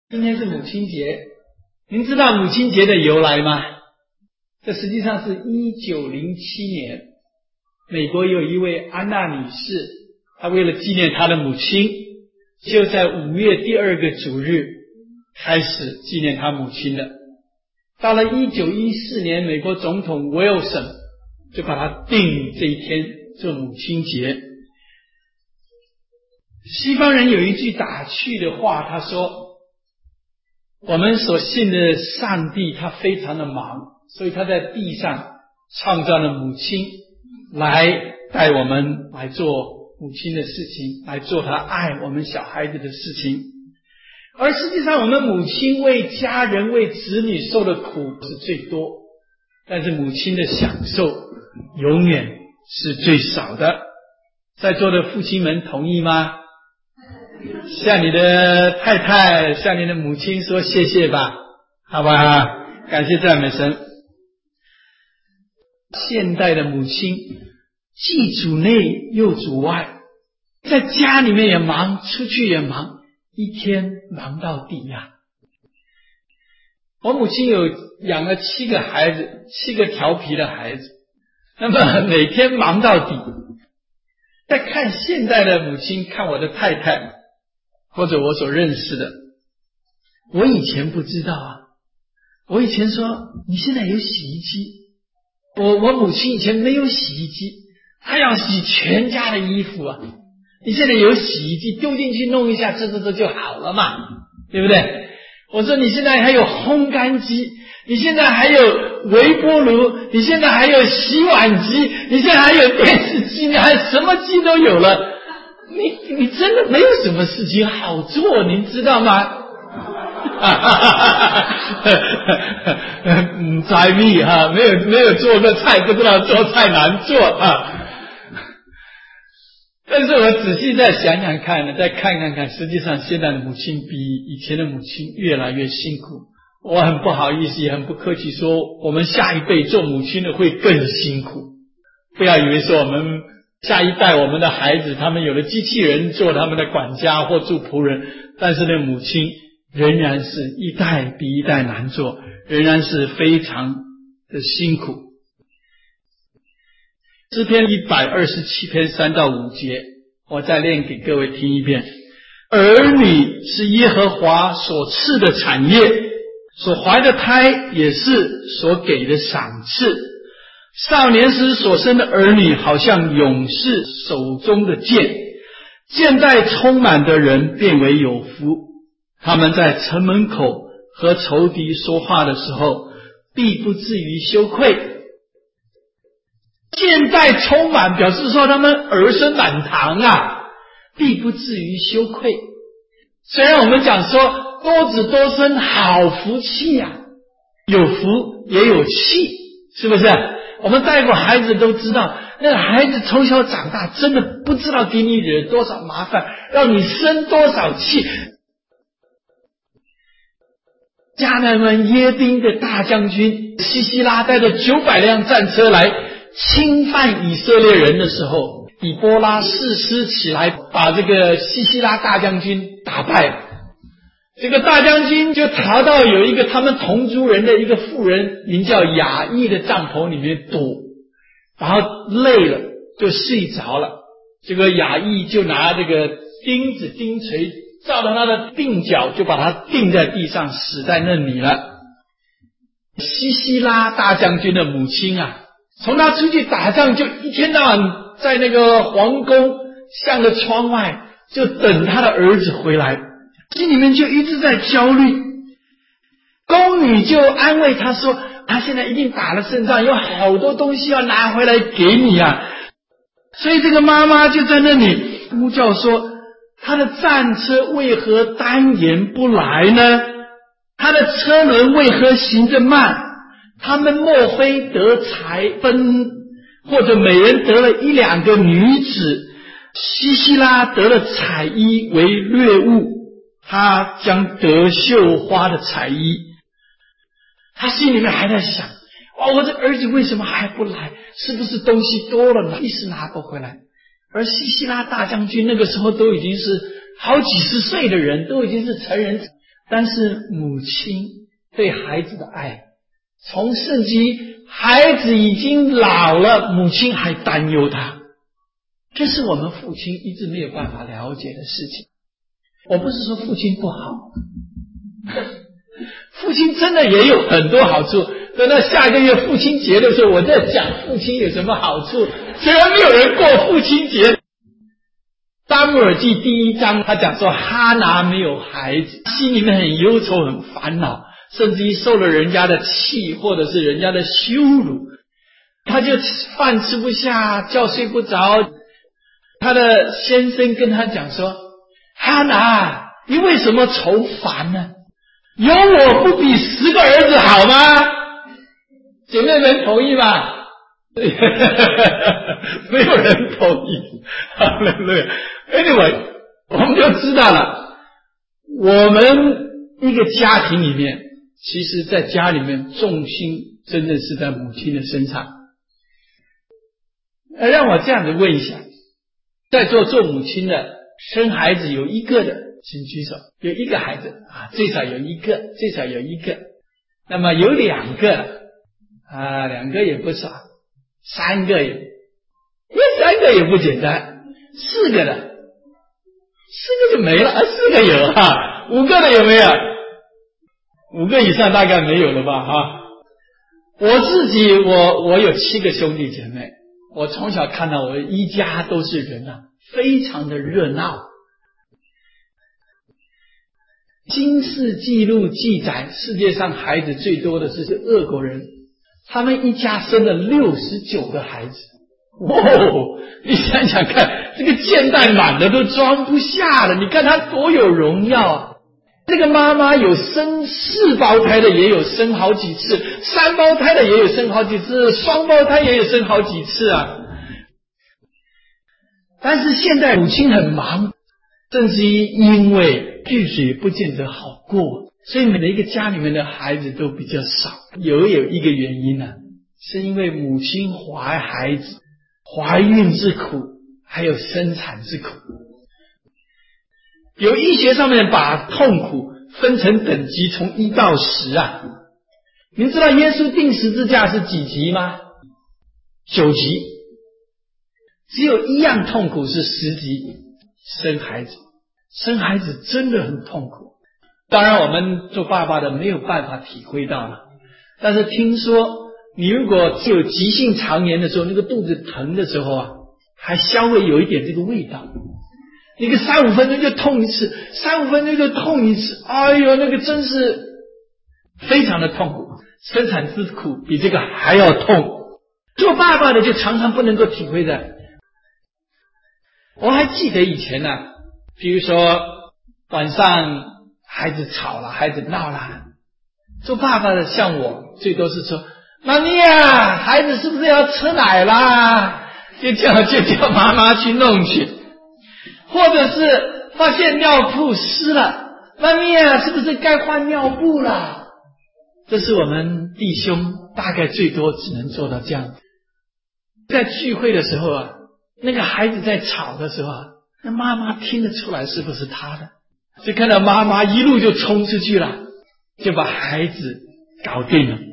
今天是母亲节，您知道母亲节的由来吗？这实际上是1907年，美国有一位安娜女士，她为了纪念她的母亲，就在5月第2个主日开始纪念她母亲的。到了1914年，美国总统威尔森就把它定这一天做母亲节。西方人有一句打趣的话，他说我们所信的上帝他非常的忙，所以他在地上创造了母亲来带我们来做母亲的事情，来做他爱我们小孩子的事情。而实际上我们母亲为家人为子女受的苦是最多，但是母亲的享受永远是最少的。在座的父亲们同意吗？向你的太太向你的母亲说谢谢吧，好吧，感谢赞美神。现代的母亲既主内又主外，在家里面也忙，出去也忙，一天忙到底呀。我母亲有养了7个孩子，7个调皮的孩子，那么每天忙到底。再看现代的母亲，看我的太太或者我所认识的，我以前不知道啊。我以前说你现在有洗衣机，我母亲以前没有洗衣机，她要洗全家的衣服啊。你现在有洗衣机，丢进去弄一下，这就好了嘛，对不对？我说你现在还有烘干机，你现在还有微波炉，你现在还有洗碗机，你现在还有电视机，你还什么机都有了。你真的没有什么事情好做，您知道吗？猜密哈，没有做个菜，不知道做菜难做啊。但是我仔细再想想看呢，再看看，实际上现在的母亲比以前的母亲越来越辛苦。我很不好意思，也很不客气说，我们下一辈做母亲的会更辛苦。不要以为说我们下一代我们的孩子他们有了机器人做他们的管家或做仆人，但是呢，母亲仍然是一代比一代难做，仍然是非常的辛苦。诗篇127篇3到5节，我再念给各位听一遍。儿女是耶和华所赐的产业，所怀的胎也是所给的赏赐。少年时所生的儿女好像勇士手中的剑，剑带充满的人变为有福。他们在城门口和仇敌说话的时候，必不至于羞愧。剑带充满表示说他们儿孙满堂啊，必不至于羞愧。虽然我们讲说多子多孙好福气啊，有福也有气，是不是？我们带过孩子都知道，那个孩子从小长大真的不知道给你惹多少麻烦，让你生多少气。迦南人耶宾的大将军西西拉带着900辆战车来侵犯以色列人的时候，底波拉誓师起来把这个西西拉大将军打败了。这个大将军就逃到有一个他们同族人的一个妇人名叫雅意的帐篷里面躲，然后累了就睡着了。这个雅意就拿这个钉子钉锤照到他的鬓角，就把他钉在地上，死在那里了。西西拉大将军的母亲啊，从他出去打仗就一天到晚在那个皇宫向着窗外就等他的儿子回来，心里面就一直在焦虑。宫女就安慰他说，他现在一定打了胜仗，有好多东西要拿回来给你啊。所以这个妈妈就在那里呼叫说，他的战车为何单言不来呢？他的车轮为何行得慢？他们莫非得财分，或者每人得了1-2个女子？西西拉得了彩衣为掠物，他将得绣花的彩衣。他心里面还在想，哇，我这儿子为什么还不来？是不是东西多了，一时拿不回来？而西西拉大将军那个时候都已经是好几十岁的人，都已经是成人， 但是母亲对孩子的爱，从圣经孩子已经老了，母亲还担忧他，这是我们父亲一直没有办法了解的事情。我不是说父亲不好，父亲真的也有很多好处。等到下个月父亲节的时候，我在讲父亲有什么好处。虽然没有人过父亲节，撒母耳记第1章他讲说，哈拿没有孩子，心里面很忧愁很烦恼，甚至于受了人家的气或者是人家的羞辱，他就饭吃不下，觉睡不着。他的先生跟他讲说，哈拿，你为什么愁烦呢？有我不比10个儿子好吗？姐妹们同意吗？没有人同意。Anyway， 我们就知道了，我们一个家庭里面，其实在家里面重心真的是在母亲的身上。让我这样子问一下，在座做母亲的，生孩子有1个的请举手。有1个孩子啊，最少有1个，最少有1个。那么有2个啊，2个也不少，3个也，3个也不简单，4个的，4个就没了，4个有哈，5个的有没有？5个以上大概没有了吧哈。我自己我有7个兄弟姐妹，我从小看到我一家都是人啊，非常的热闹。金氏纪录记载，世界上孩子最多的是俄国人，他们一家生了69个孩子。你想想看，这个箭袋满的都装不下了，你看他多有荣耀啊！那个妈妈有生4胞胎的，也有生好几次；3胞胎的也有生好几次；双胞胎也有生好几次啊！但是现在母亲很忙，正是因为日子也不见得好过，所以每一个家里面的孩子都比较少。有一个原因呢，是因为母亲怀孩子，怀孕之苦，还有生产之苦。有医学上面把痛苦分成等级，从1到10啊。您知道耶稣钉十字架是几级吗？9级。只有一样痛苦是10级，生孩子。生孩子真的很痛苦，当然我们做爸爸的没有办法体会到了。但是听说你如果有急性肠炎的时候，那个肚子疼的时候啊，还稍微有一点这个味道，那个3-5分钟就痛一次，3-5分钟就痛一次，哎呦，那个真是非常的痛苦，生产之苦比这个还要痛。做爸爸的就常常不能够体会的。我还记得以前呢，比如说晚上孩子吵了，孩子闹了，做爸爸的像我最多是说，妈咪啊，孩子是不是要吃奶啦？就叫妈妈去弄去。或者是发现尿布湿了，妈咪啊，是不是该换尿布了？这是我们弟兄大概最多只能做到这样。在聚会的时候啊，那个孩子在吵的时候啊，那妈妈听得出来是不是他的，就看到妈妈一路就冲出去了，就把孩子搞定了。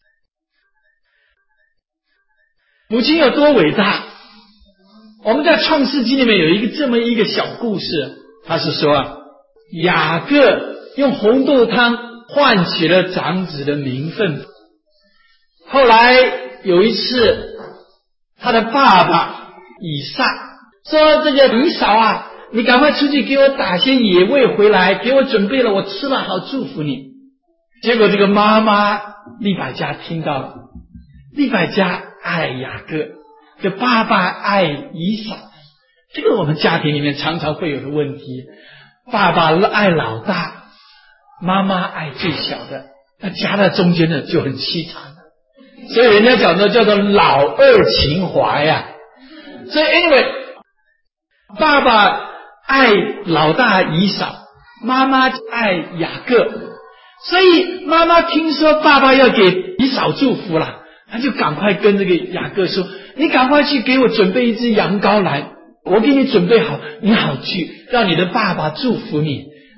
母亲有多伟大？我们在创世纪里面有这么一个小故事，他是说啊，雅各用红豆汤换取了长子的名分。后来有一次，他的爸爸以撒说，这个以扫啊，你赶快出去给我打些野味回来，给我准备了，我吃了好祝福你。结果这个妈妈利百加听到了，利百加爱雅各，这爸爸爱以扫。这个我们家庭里面常常会有的问题，爸爸爱老大，妈妈爱最小的，那夹在中间的就很凄惨了。所以人家讲的叫做老二情怀呀。所以 anyway， 爸爸爱老大以扫，妈妈爱雅各。所以妈妈听说爸爸要给以扫祝福了，他就赶快跟这个雅各说，你赶快去给我准备一只羊羔来，我给你准备好，你好去让你的爸爸祝福你。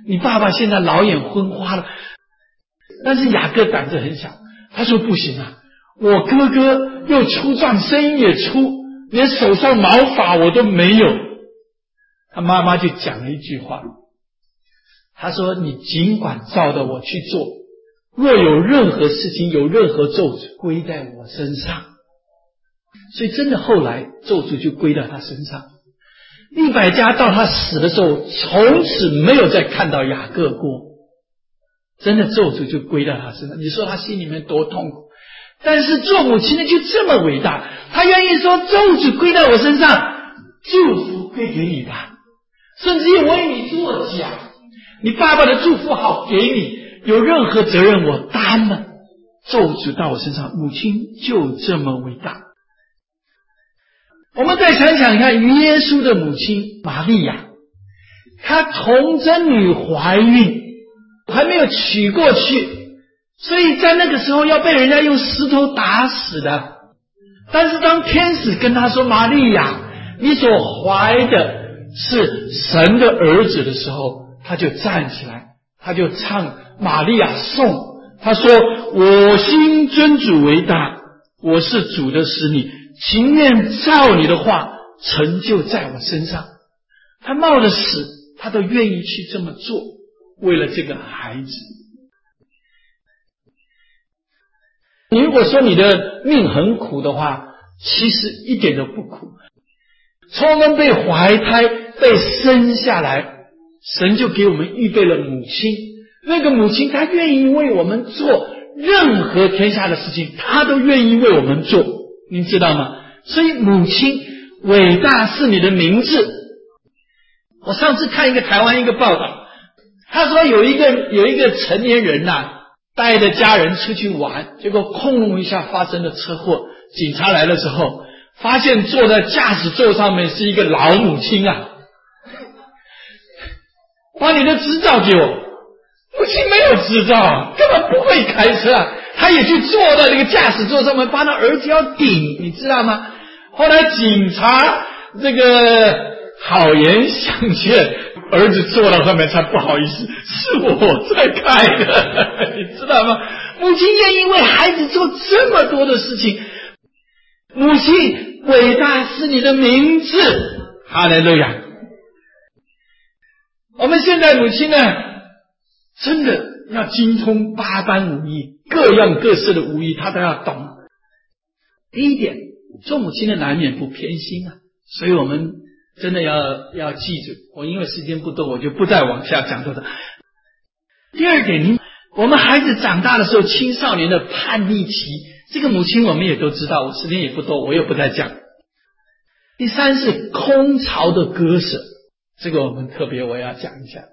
你爸爸现在老眼昏花了。但是雅各胆子很小，他说不行啊，我哥哥又粗壮，声音也粗，连手上毛发我都没有。他妈妈就讲了一句话，他说你尽管照着我去做，若有任何事情，有任何咒诅归在我身上。所以真的后来咒诅就归到他身上。利百加到他死的时候，从此没有再看到雅各过，真的咒诅就归到他身上。你说他心里面多痛苦，但是做母亲的就这么伟大，他愿意说咒诅归到我身上，祝福归给你吧，甚至于为你作假，你爸爸的祝福好给你，有任何责任我担了，咒诅到我身上，母亲就这么伟大。我们再想想看，耶稣的母亲玛利亚，她童贞女怀孕，还没有娶过去，所以在那个时候要被人家用石头打死的。但是当天使跟她说，玛利亚，你所怀的是神的儿子的时候，她就站起来，她就唱玛利亚颂，她说，我心尊主为大，我是主的使女，情愿照你的话成就在我身上。他冒着死，他都愿意去这么做，为了这个孩子。你如果说你的命很苦的话，其实一点都不苦。从我们被怀胎被生下来，神就给我们预备了母亲，那个母亲她愿意为我们做任何天下的事情，她都愿意为我们做，您知道吗？所以母亲伟大是你的名字。我上次看一个台湾一个报道，他说有一个成年人带着家人出去玩，结果空隆一下发生了车祸，警察来的时候发现坐在驾驶座上面是一个老母亲把你的执照给我。母亲没有执照，根本不会开车他也去坐在那个驾驶座上面，把他儿子要顶，你知道吗？后来警察这个好言相劝，儿子坐到后面才不好意思，是我在开的你知道吗？母亲愿意为孩子做这么多的事情，母亲伟大是你的名字，哈利路亚。我们现在母亲呢，真的要精通八般武艺，各样各色的武艺她都要懂。第一点，做母亲的难免不偏心所以我们真的要记住，我因为时间不多，我就不再往下讲这个。第二点，我们孩子长大的时候，青少年的叛逆期，这个母亲我们也都知道，我时间也不多，我也不再讲。第三是空巢的割舍，这个我们特别我要讲一下。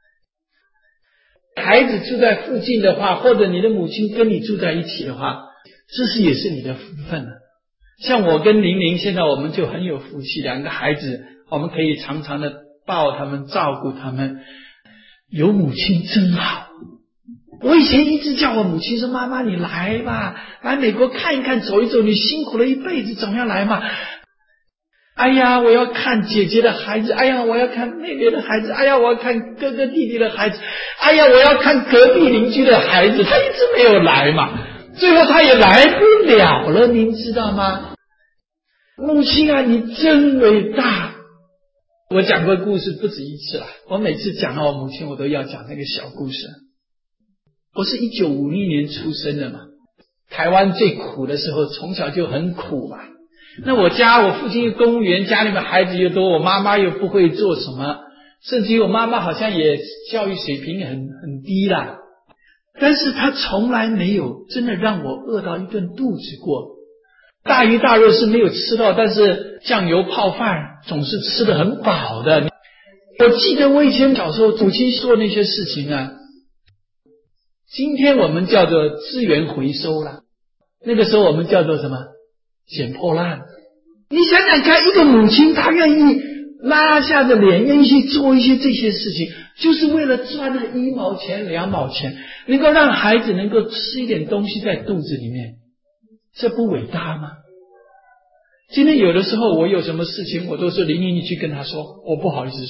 孩子住在附近的话，或者你的母亲跟你住在一起的话，这是也是你的福分像我跟玲玲现在我们就很有福气，两个孩子我们可以常常的抱他们，照顾他们，有母亲真好。我以前一直叫我母亲说，妈妈你来吧，来美国看一看走一走，你辛苦了一辈子总要来嘛。哎呀我要看姐姐的孩子，哎呀我要看妹妹的孩子，哎呀我要看哥哥弟弟的孩子，哎呀我要看隔壁邻居的孩子，他一直没有来嘛，最后他也来不了了，您知道吗？母亲你真伟大。我讲过故事不止一次了，我每次讲到我母亲我都要讲那个小故事。我是1951年出生的嘛，台湾最苦的时候，从小就很苦嘛。那我父亲是公务员，家里面孩子又多，我妈妈又不会做什么，甚至于我妈妈好像也教育水平很低啦，但是她从来没有真的让我饿到一顿肚子过。大鱼大肉是没有吃到，但是酱油泡饭总是吃得很饱的。我记得我以前小时候母亲说那些事情今天我们叫做资源回收了，那个时候我们叫做什么？捡破烂。你想想看，一个母亲她愿意拉下的脸，愿意去做一些这些事情，就是为了赚那1毛钱2毛钱，能够让孩子能够吃一点东西在肚子里面，这不伟大吗？今天有的时候我有什么事情，我都说玲玲你去跟他说，我不好意思说，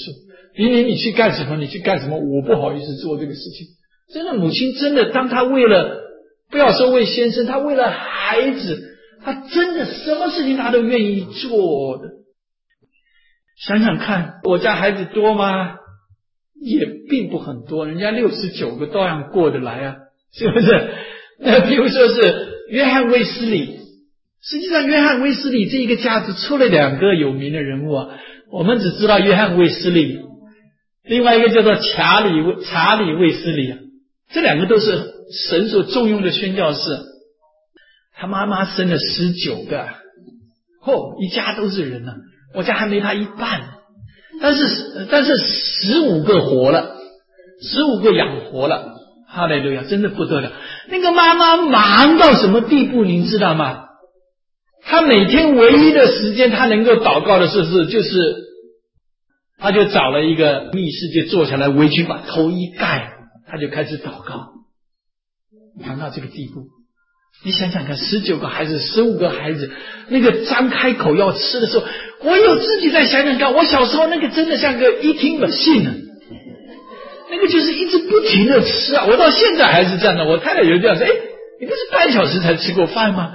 明明你去干什么，你去干什么，我不好意思做这个事情。真的，母亲真的，当她为了，不要说为先生，她为了孩子，她真的什么事情她都愿意做的。想想看，我家孩子多吗？也并不很多，人家69个照样过得来啊，是不是？那比如说是约翰卫斯理，实际上约翰卫斯理这一个家族出了2个有名的人物啊，我们只知道约翰卫斯理，另外一个叫做查理卫斯理啊，这2个都是神所重用的宣教士。他妈妈生了19个，一家都是人啊，我家还没他一半，但是15个活了，15个养活了，哈利路亚，真的不得了。那个妈妈忙到什么地步您知道吗？她每天唯一的时间她能够祷告的事就是她就找了一个密室，就坐下来围裙把头一盖，她就开始祷告，忙到这个地步。你想想看，19个孩子，15个孩子，那个张开口要吃的时候，我有自己在想想看，我小时候那个真的像个eating machine啊，那个就是一直不停的吃啊，我到现在还是这样的。我太太有这样说，你不是半小时才吃过饭吗？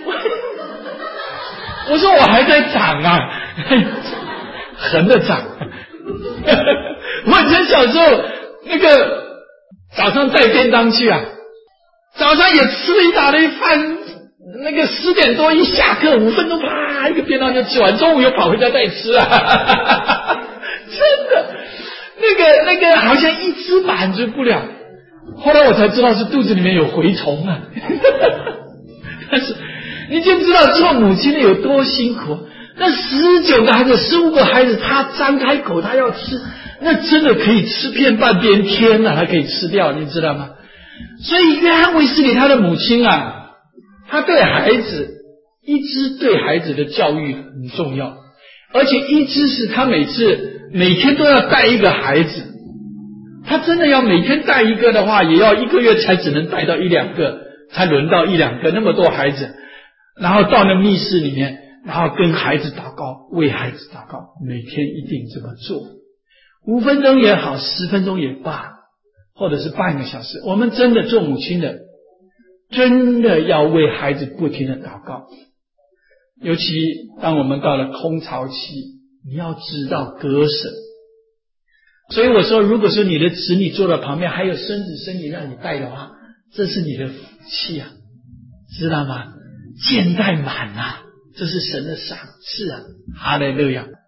我说我还在长啊，横着长。我以前小时候那个早上带便当去啊，早上也吃了一大堆饭，那个10点多一下课5分钟，啪一个便当就吃完，中午又跑回家再吃啊，真的，那个好像一直满足不了。后来我才知道是肚子里面有蛔虫啊，但是你就知道做母亲的有多辛苦。那19个孩子15个孩子，他张开口他要吃，那真的可以吃遍半边天啊，他可以吃掉，你知道吗？所以约翰卫斯理他的母亲啊，他对孩子一直对孩子的教育很重要，而且一直是他每天都要带一个孩子，他真的要每天带一个的话，也要1个月才只能带到1-2个，才轮到1-2个，那么多孩子，然后到那密室里面，然后跟孩子祷告，为孩子祷告，每天一定这么做，5分钟也好，10分钟也罢，或者是半个小时。我们真的做母亲的真的要为孩子不停的祷告，尤其当我们到了空巢期，你要知道割舍。所以我说，如果说你的子女坐在旁边，还有孙子孙女让你带的话，这是你的福气啊，知道吗？箭袋满啊，这是神的赏赐啊，哈利路亚。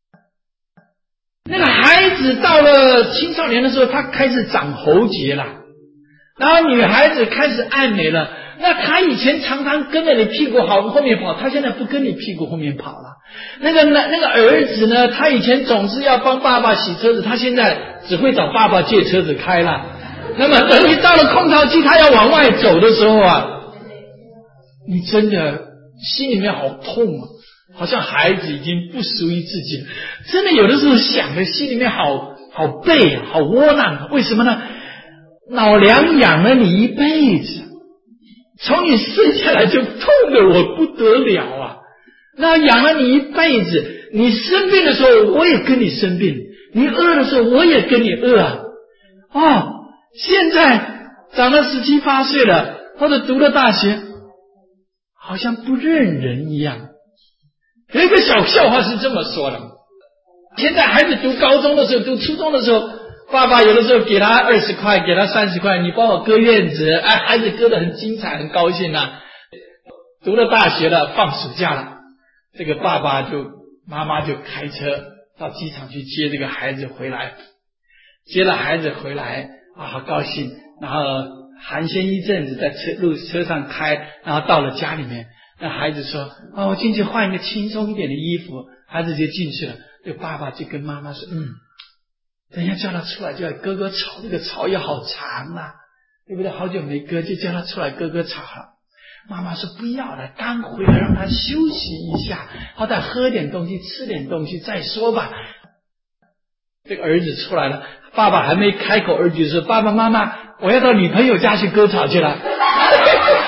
那个孩子到了青少年的时候，他开始长喉结了，然后女孩子开始爱美了，那他以前常常跟着你屁股后面跑，他现在不跟你屁股后面跑了。那个儿子呢，他以前总是要帮爸爸洗车子，他现在只会找爸爸借车子开了。那么等你到了空巢期，他要往外走的时候啊，你真的心里面好痛啊，好像孩子已经不属于自己了。真的有的时候想的心里面好背啊，好窝囊。为什么呢？老娘养了你一辈子，从你生下来就痛得我不得了啊！那养了你一辈子，你生病的时候我也跟你生病，你饿的时候我也跟你饿啊！现在长到17、18岁了，或者读了大学，好像不认人一样。有一个小笑话是这么说的：现在孩子读高中的时候，读初中的时候，爸爸有的时候给他20块，给他30块，你帮我割院子，孩子割得很精彩，很高兴啊。读了大学了，放暑假了，这个妈妈就开车到机场去接这个孩子回来，接了孩子回来好高兴，然后寒暄一阵子，在车上开，然后到了家里面，那孩子说我进去换一个轻松一点的衣服，孩子就进去了，这个爸爸就跟妈妈说等一下叫他出来就要割割草，这个草也好长啊，对不对？好久没割，就叫他出来割割草了。妈妈说不要了，刚回来让他休息一下，好歹喝点东西，吃点东西再说吧。这个儿子出来了，爸爸还没开口，儿子就说爸爸妈妈，我要到女朋友家去割草去了。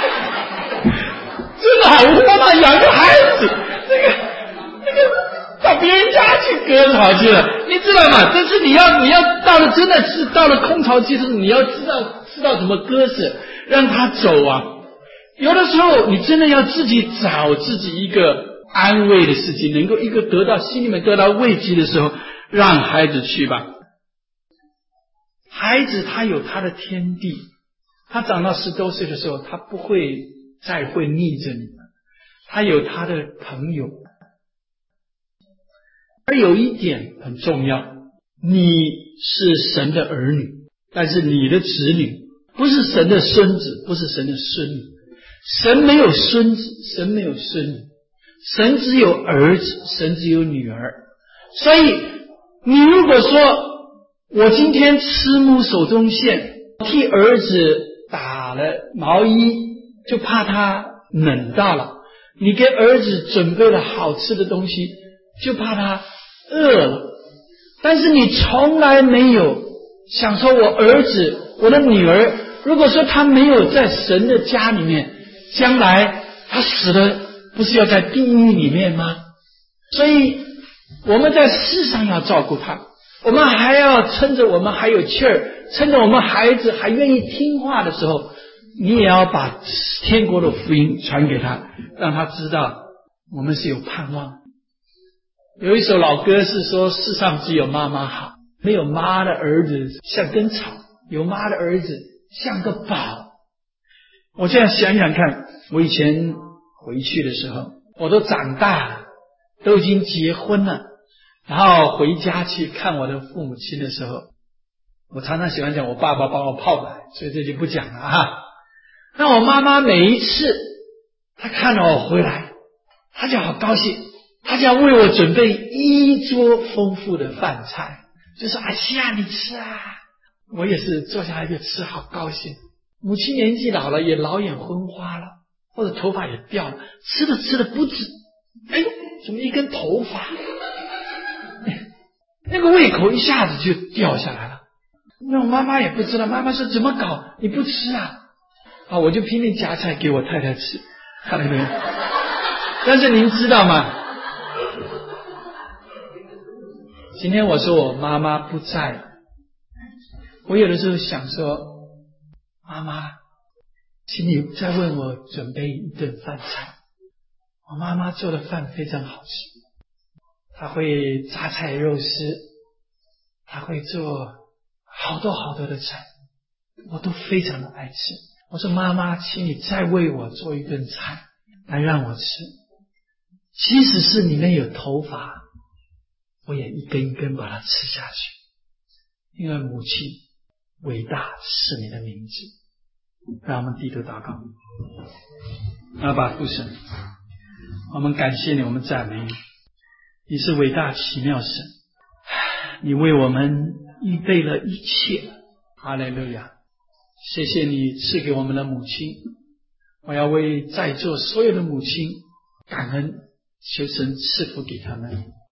真的好窝囊，养个孩子，那个爸别人家去割草去了，你知道吗？但是你要到了真的是到了空巢期的时候，你要知道怎么割舍，让他走啊。有的时候你真的要自己找自己一个安慰的事情，能够一个得到心里面得到慰藉的时候，让孩子去吧。孩子他有他的天地，他长到10多岁的时候，他不会再会逆着你了，他有他的朋友。而有一点很重要，你是神的儿女，但是你的子女不是神的孙子，不是神的孙女。神没有孙子，神没有孙女，神只有儿子，神只有女儿。所以你如果说我今天吃母手中线，替儿子打了毛衣，就怕他冷到了，你给儿子准备了好吃的东西，就怕他饿了，但是你从来没有想说我儿子我的女儿，如果说他没有在神的家里面，将来他死了不是要在地狱里面吗？所以我们在世上要照顾他，我们还要趁着我们还有气儿，趁着我们孩子还愿意听话的时候，你也要把天国的福音传给他，让他知道我们是有盼望。有一首老歌是说，世上只有妈妈好，没有妈的儿子像根草，有妈的儿子像个宝。我这样想想看，我以前回去的时候，我都长大了，都已经结婚了，然后回家去看我的父母亲的时候，我常常喜欢讲我爸爸帮我泡奶，所以这就不讲了啊。那我妈妈每一次她看到我回来，她就好高兴，她就要为我准备一桌丰富的饭菜，就说阿西啊，你吃啊。我也是坐下来就吃，好高兴。母亲年纪老了，也老眼昏花了，或者头发也掉了，吃的不止，哎呦，怎么一根头发，那个胃口一下子就掉下来了。那我妈妈也不知道，妈妈说怎么搞，你不吃啊？我就拼命夹菜给我太太吃，看到没有？但是您知道吗？今天我说我妈妈不在，我有的时候想说，妈妈，请你再为我准备一顿饭菜。我妈妈做的饭非常好吃，她会榨菜肉丝，她会做好多好多的菜，我都非常的爱吃。我说妈妈，请你再为我做一顿菜来让我吃，即使是里面有头发，我也一根一根把它吃下去，因为母亲伟大是你的名字。让我们低头祷告。阿爸父神，我们感谢你，我们赞美你，你是伟大奇妙神，你为我们预备了一切。哈利路亚！谢谢你赐给我们的母亲，我要为在座所有的母亲感恩，求神赐福给他们。